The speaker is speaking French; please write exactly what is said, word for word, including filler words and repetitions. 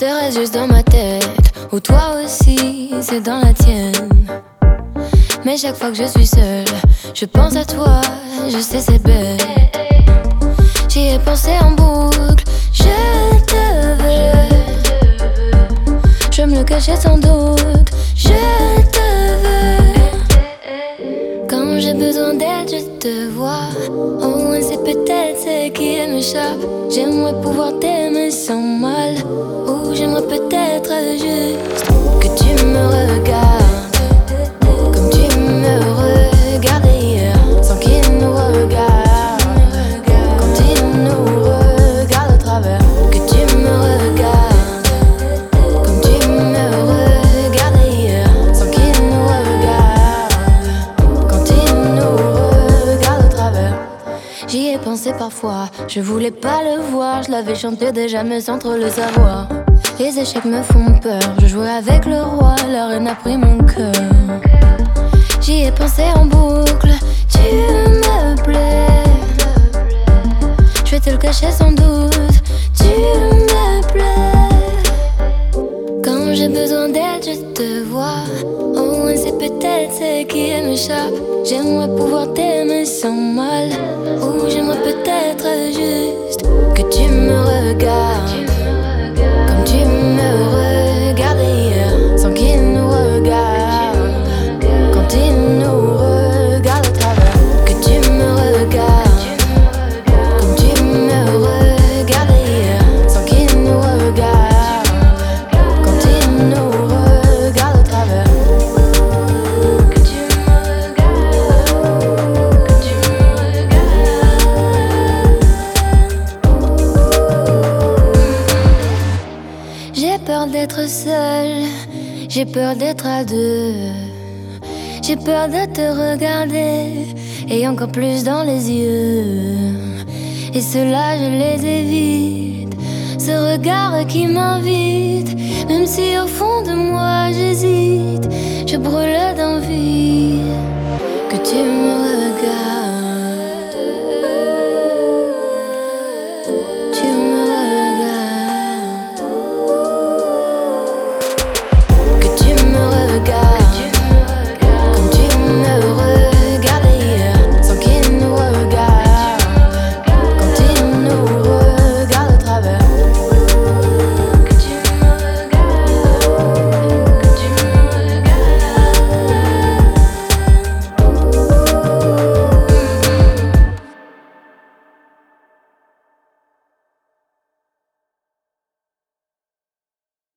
Serait-ce juste dans ma tête, ou toi aussi, c'est dans la tienne. Mais chaque fois que je suis seule, je pense à toi, je sais c'est bête. J'y ai pensé en boucle, je te veux. Je me le cachais sans doute, je te veux. Quand j'ai besoin d'aide, je te vois. Au moins c'est peut-être ce qui m'échappe. J'aimerais pouvoir t'aimer sans mal. Ou j'aimerais peut-être juste que tu me regardes comme tu me regardais hier, sans qu'il nous regarde. Quand il nous regarde au travers, que tu me regardes comme tu me regardais hier, sans qu'il nous regarde. Quand il nous regarde au travers. J'y ai pensé parfois, je voulais pas le voir. Je l'avais chanté déjà mais sans trop le savoir. Les échecs me font peur, je jouais avec le roi, la reine a pris mon cœur. J'y ai pensé en boucle, tu me plais. Je vais te le cacher sans doute, tu me plais. Quand j'ai besoin d'aide, je te vois. Au moins c'est peut-être ce qui m'échappe. J'aimerais pouvoir t'aimer sans mal. Ou j'aimerais peut-être juste que tu me regardes comme tu me regardais hier, sans qu'il nous regarde. Quand il nous regarde au travers, que tu me regardes comme tu me regardais hier, sans qu'il nous regarde. Quand il nous regarde au travers, que tu me regardes, que tu me regardes. J'ai peur d'être seule, j'ai peur d'être à deux. J'ai peur de te regarder, et encore plus dans les yeux. Et ceux-là je les évite, ce regard qui m'invite. Même si au fond de moi j'hésite, je brûle